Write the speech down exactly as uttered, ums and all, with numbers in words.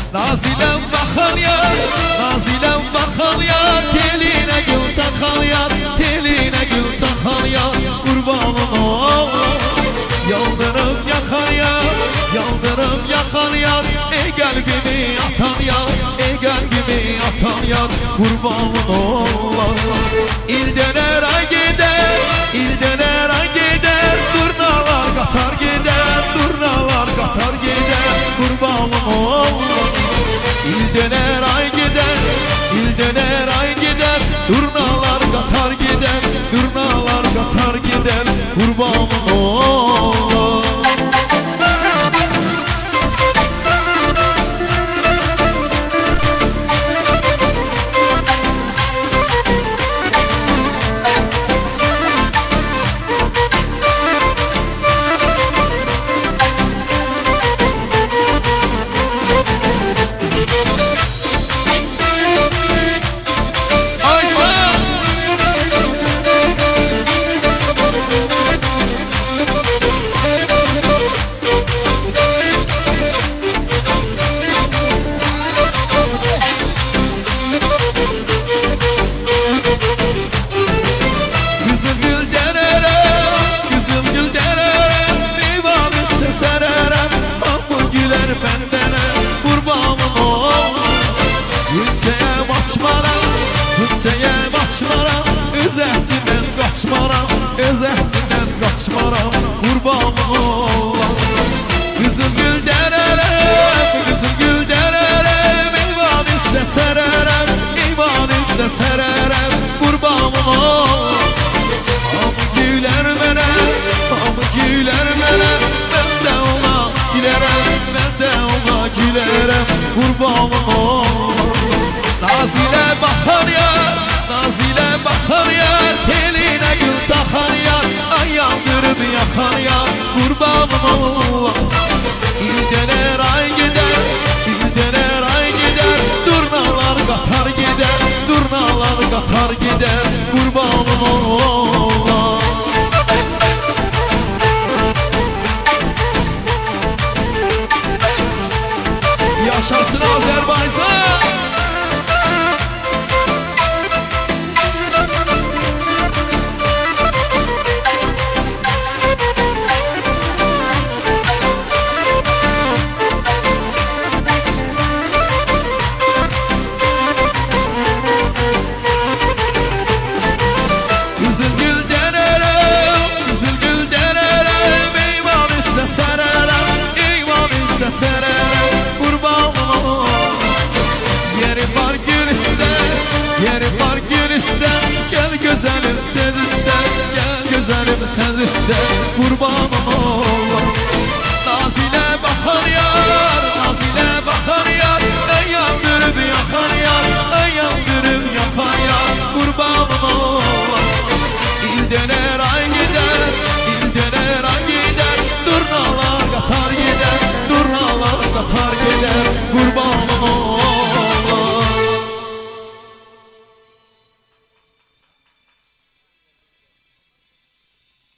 Nazilem bakan yar, nazilem bakan yar, teline gül takan yar, teline gül takan yar, kurbanın ol. Yaldırım yakan yar, yaldırım yakan yar, ey kalbimi atan yar, ey kalbimi atan yar, kurbanın ol. İl döner ay gider, il döner ay gider, durnalar katar gider, durnalar katar gider, kurbanın ol. İl döner ay gider, il döner ay gider, durnalar katar gider, durnalar katar gider, kurbanın ol. Hüseyem açmaram, öz əhdindən qaçmaram, öz əhdindən qaçmaram, qurbanım olam. Qızıl gül dərərəm, qızıl gül dərərəm, eyvan üstə sərərəm, eyvan üstə sərərəm, qurbanım olam. Hamı gülər mənə, hamı gülər mənə, mən də ona gülərəm, mən də ona gülərəm, qurbanım olam. Nazile bakan yar, nazile bakan yar, teline gül takan yar, ay yandırıp yakan yar, kurbanım Allah. İl döner ay gider, il döner ay gider, durnalar katar gider, durnalar katar gider, kurbanım Allah. Yaşasın Azerbaycan. Yeri var gül isten, gel güzelim sen isten, gel güzelim sen